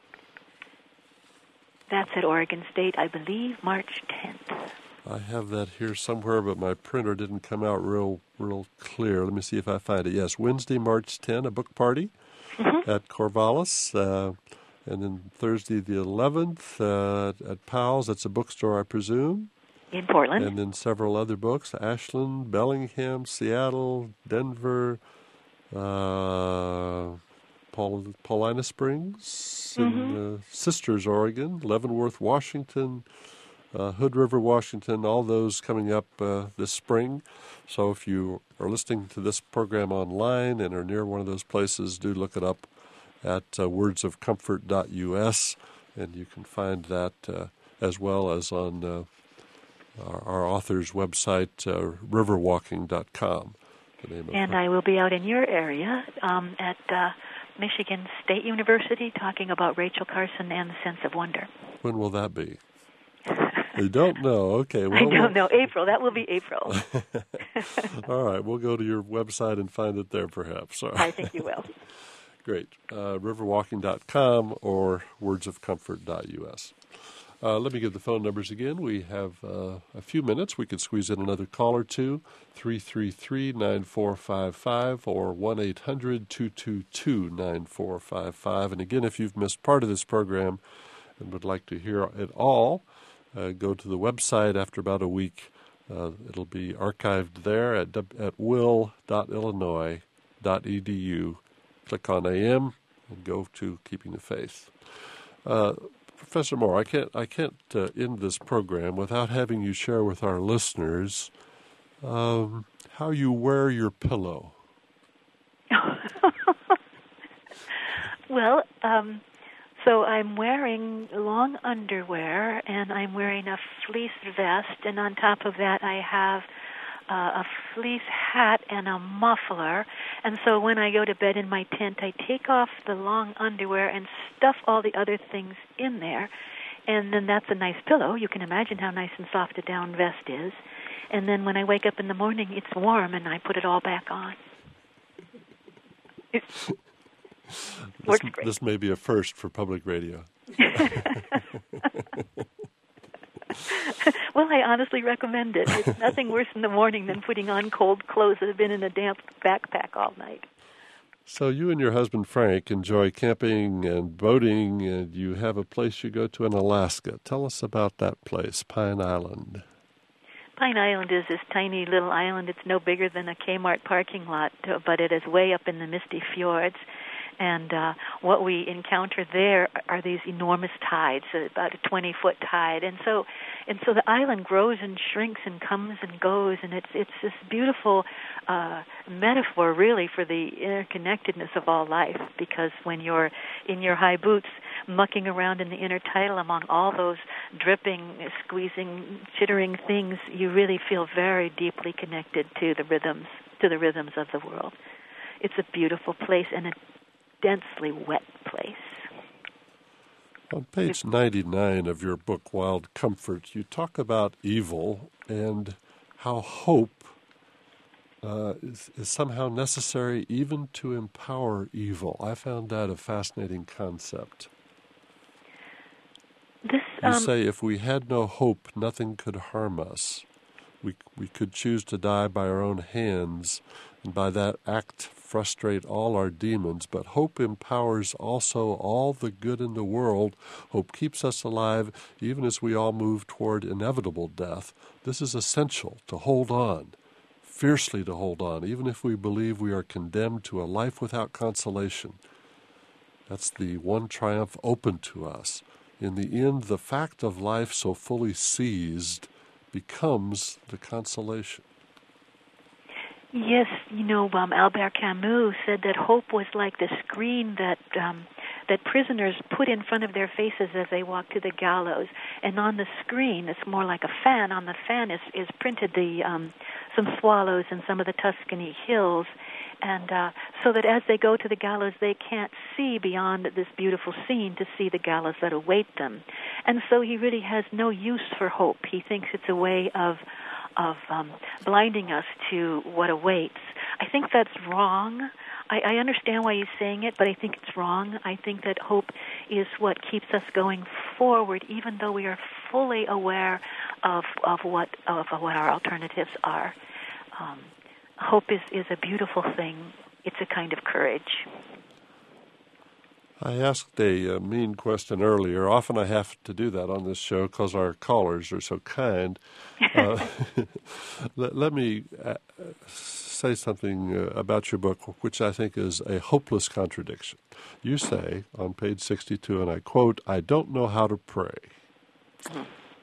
That's at Oregon State, I believe, March tenth. I have that here somewhere, but my printer didn't come out real real clear. Let me see if I find it. Yes, Wednesday, March tenth, a book party mm-hmm. at Corvallis. Uh, and then Thursday the eleventh uh, at Powell's. That's a bookstore, I presume. In Portland. And then several other books, Ashland, Bellingham, Seattle, Denver, uh, Paul, Paulina Springs, mm-hmm. in uh, Sisters, Oregon, Leavenworth, Washington, uh, Hood River, Washington, all those coming up uh, this spring. So if you are listening to this program online and are near one of those places, do look it up at uh, words of comfort dot U S, and you can find that uh, as well as on uh, our, our author's website, uh, riverwalking dot com. The name and of I will be out in your area um, at uh, Michigan State University talking about Rachel Carson and the Sense of Wonder. When will that be? You don't know. Okay. Well, I don't we'll... know. April. That will be April. All right. We'll go to your website and find it there, perhaps. Right. I think you will. Great. Uh, riverwalking dot com or words of comfort dot U S. Uh, let me give the phone numbers again. We have uh, a few minutes. We could squeeze in another call or two, three three three, nine four five five or one eight hundred, two two two, nine four five five. And again, if you've missed part of this program and would like to hear it all, uh, go to the website after about a week. Uh, it'll be archived there at, at will dot illinois dot e d u. Click on A M and go to Keeping the Faith. Uh, Professor Moore, I can't I can't uh, end this program without having you share with our listeners um, how you wear your pillow. Well, um, so I'm wearing long underwear, and I'm wearing a fleece vest, and on top of that I have uh, a fleece hat and a muffler. And so when I go to bed in my tent, I take off the long underwear and stuff all the other things in there. And then that's a nice pillow. You can imagine how nice and soft a down vest is. And then when I wake up in the morning, it's warm, and I put it all back on. It works this, great. This may be a first for public radio. Well, I honestly recommend it. It's nothing worse in the morning than putting on cold clothes that have been in a damp backpack all night. So you and your husband, Frank, enjoy camping and boating, and you have a place you go to in Alaska. Tell us about that place, Pine Island. Pine Island is this tiny little island. It's no bigger than a Kmart parking lot, but it is way up in the misty fjords. And uh, what we encounter there are these enormous tides, about a twenty-foot tide. And so, and so the island grows and shrinks and comes and goes, and it's it's this beautiful uh, metaphor, really, for the interconnectedness of all life. Because when you're in your high boots, mucking around in the intertidal among all those dripping, squeezing, chittering things, you really feel very deeply connected to the rhythms, to the rhythms of the world. It's a beautiful place and a densely wet place. On page ninety-nine of your book, Wild Comfort, you talk about evil and how hope uh, is, is somehow necessary even to empower evil. I found that a fascinating concept. This, you um, say if we had no hope, nothing could harm us. We we could choose to die by our own hands, and by that act frustrate all our demons. But hope empowers also all the good in the world. Hope keeps us alive even as we all move toward inevitable death. This is essential to hold on, fiercely to hold on, even if we believe we are condemned to a life without consolation. That's the one triumph open to us. In the end, the fact of life so fully seized becomes the consolation. Yes, you know, um, Albert Camus said that hope was like the screen that um, that prisoners put in front of their faces as they walk to the gallows. And on the screen, it's more like a fan. On the fan is, is printed the um, some swallows and some of the Tuscany hills. And uh, so that as they go to the gallows, they can't see beyond this beautiful scene to see the gallows that await them. And so he really has no use for hope. He thinks it's a way of of um, blinding us to what awaits. I think that's wrong. I, I understand why he's saying it, but I think it's wrong. I think that hope is what keeps us going forward, even though we are fully aware of of what of what our alternatives are. Um, hope is, is a beautiful thing. It's a kind of courage. I asked a, a mean question earlier. Often I have to do that on this show because our callers are so kind. Uh, let, let me uh, say something uh, about your book, which I think is a hopeless contradiction. You say on page sixty-two, and I quote, "I don't know how to pray." Mm-hmm.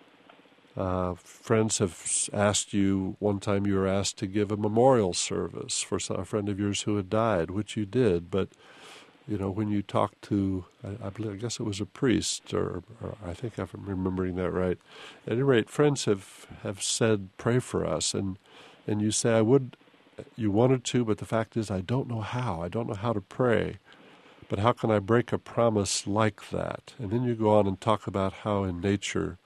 Uh, friends have asked you, one time you were asked to give a memorial service for a friend of yours who had died, which you did, but you know, when you talk to, I, I believe, I guess it was a priest, or, or I think I'm remembering that right. At any rate, friends have, have said, pray for us, and and you say, I would, you wanted to, but the fact is, I don't know how. I don't know how to pray. But how can I break a promise like that? And then you go on and talk about how in nature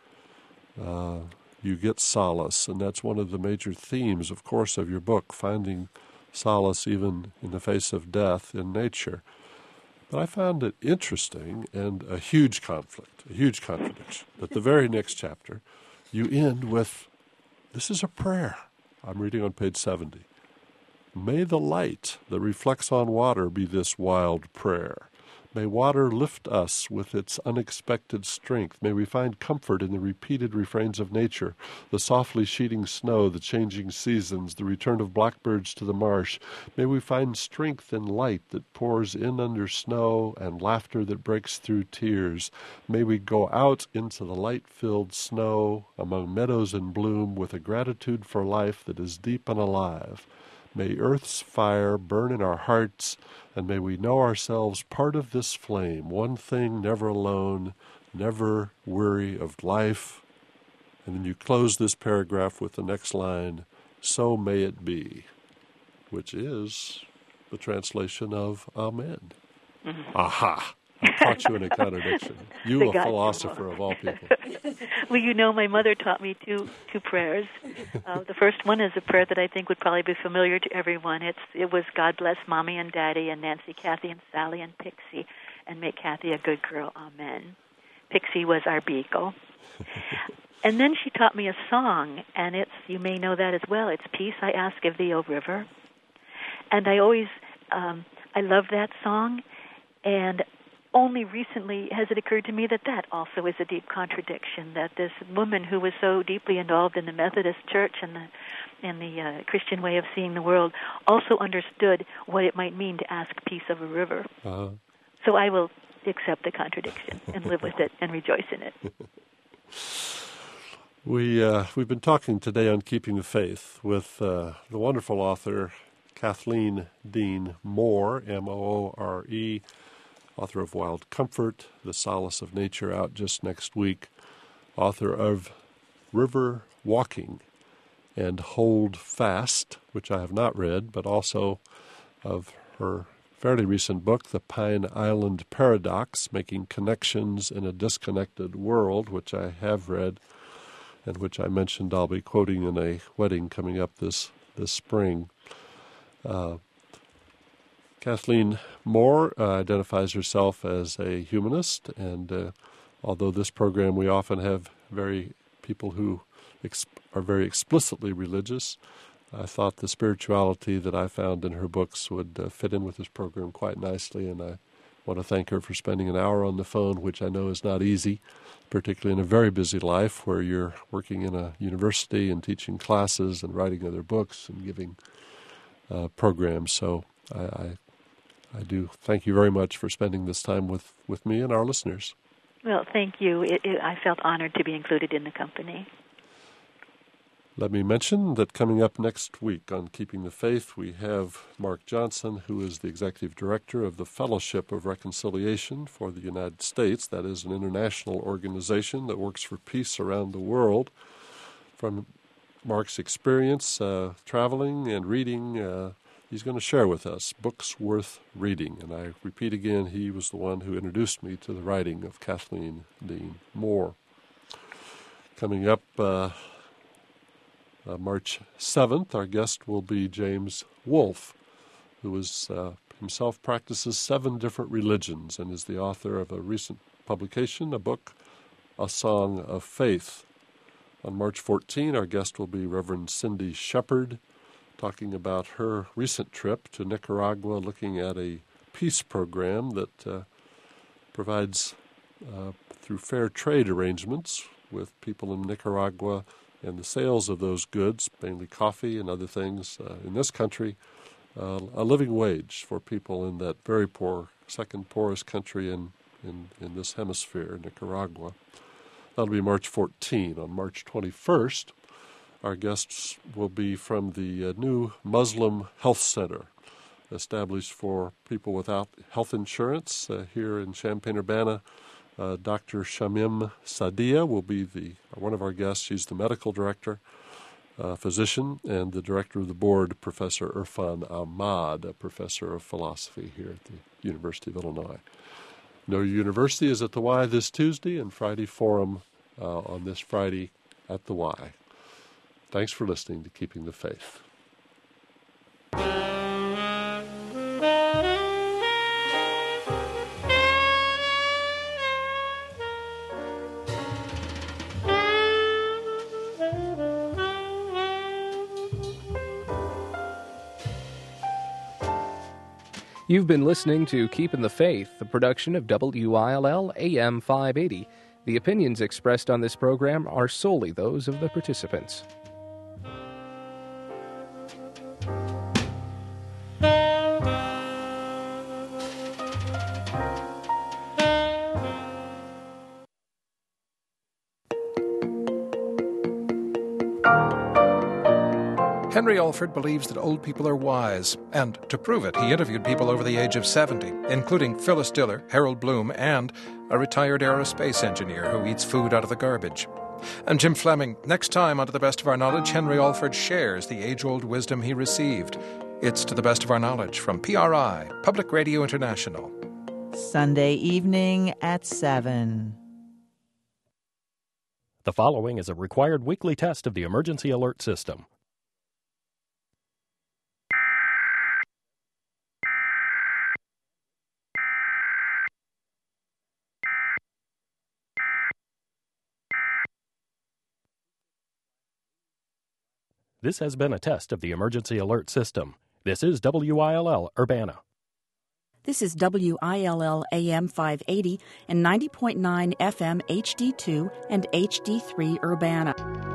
uh, you get solace, and that's one of the major themes, of course, of your book, finding solace even in the face of death in nature. But I found it interesting and a huge conflict, a huge contradiction. At the very next chapter, you end with, this is a prayer. I'm reading on page seventy. May the light that reflects on water be this wild prayer. May water lift us with its unexpected strength. May we find comfort in the repeated refrains of nature, the softly sheeting snow, the changing seasons, the return of blackbirds to the marsh. May we find strength in light that pours in under snow and laughter that breaks through tears. May we go out into the light-filled snow among meadows in bloom with a gratitude for life that is deep and alive. May earth's fire burn in our hearts, and may we know ourselves part of this flame, one thing, never alone, never weary of life. And then you close this paragraph with the next line, so may it be, which is the translation of Amen. Mm-hmm. Aha! I caught you in a contradiction. You, a philosopher you. Of all people. Well, you know, my mother taught me two two prayers. Uh, the first one is a prayer that I think would probably be familiar to everyone. It's it was God bless Mommy and Daddy and Nancy, Kathy, and Sally and Pixie, and make Kathy a good girl. Amen. Pixie was our beagle. And then she taught me a song, and it's, you may know that as well. It's Peace I Ask of Thee, O River. And I always... Um, I love that song, and only recently has it occurred to me that that also is a deep contradiction, that this woman who was so deeply involved in the Methodist Church and the and the uh, Christian way of seeing the world also understood what it might mean to ask peace of a river. Uh-huh. So I will accept the contradiction and live with it and rejoice in it. We, uh, we've been talking today on Keeping the Faith with uh, the wonderful author Kathleen Dean Moore, M O O R E, author of Wild Comfort, The Solace of Nature, out just next week, author of River Walking and Hold Fast, which I have not read, but also of her fairly recent book, The Pine Island Paradox, Making Connections in a Disconnected World, which I have read and which I mentioned I'll be quoting in a wedding coming up this, this spring. Uh, Kathleen Moore uh, identifies herself as a humanist, and uh, although this program we often have very people who ex- are very explicitly religious, I thought the spirituality that I found in her books would uh, fit in with this program quite nicely, and I want to thank her for spending an hour on the phone, which I know is not easy, particularly in a very busy life where you're working in a university and teaching classes and writing other books and giving uh, programs. So I, I I do thank you very much for spending this time with, with me and our listeners. Well, thank you. It, it, I felt honored to be included in the company. Let me mention that coming up next week on Keeping the Faith, we have Mark Johnson, who is the Executive Director of the Fellowship of Reconciliation for the United States. That is an international organization that works for peace around the world. From Mark's experience uh, traveling and reading, uh, he's going to share with us books worth reading. And I repeat again, he was the one who introduced me to the writing of Kathleen Dean Moore. Coming up uh, uh, March seventh, our guest will be James Wolfe, who is uh, himself practices seven different religions and is the author of a recent publication, a book, A Song of Faith. On March fourteenth, our guest will be Reverend Cindy Shepard, talking about her recent trip to Nicaragua, looking at a peace program that uh, provides, uh, through fair trade arrangements with people in Nicaragua and the sales of those goods, mainly coffee and other things uh, in this country, uh, a living wage for people in that very poor, second poorest country in, in, in this hemisphere, Nicaragua. That'll be March fourteenth. On March twenty-first, our guests will be from the uh, new Muslim Health Center, established for people without health insurance uh, here in Champaign-Urbana. Uh, Doctor Shamim Sadia will be the one of our guests. She's the medical director, uh, physician, and the director of the board, Professor Irfan Ahmad, a professor of philosophy here at the University of Illinois. Know Your University is at the Y this Tuesday, and Friday Forum uh, on this Friday at the Y. Thanks for listening to Keeping the Faith. You've been listening to Keeping the Faith, a production of W I L L A M five eighty. The opinions expressed on this program are solely those of the participants. Henry Alford believes that old people are wise, and to prove it, he interviewed people over the age of seventy, including Phyllis Diller, Harold Bloom, and a retired aerospace engineer who eats food out of the garbage. And Jim Fleming, next time on To the Best of Our Knowledge, Henry Alford shares the age-old wisdom he received. It's To the Best of Our Knowledge from P R I, Public Radio International. Sunday evening at seven. The following is a required weekly test of the emergency alert system. This has been a test of the emergency alert system. This is W I L L Urbana. This is W I L L A M five eighty and ninety point nine F M H D two and H D three Urbana.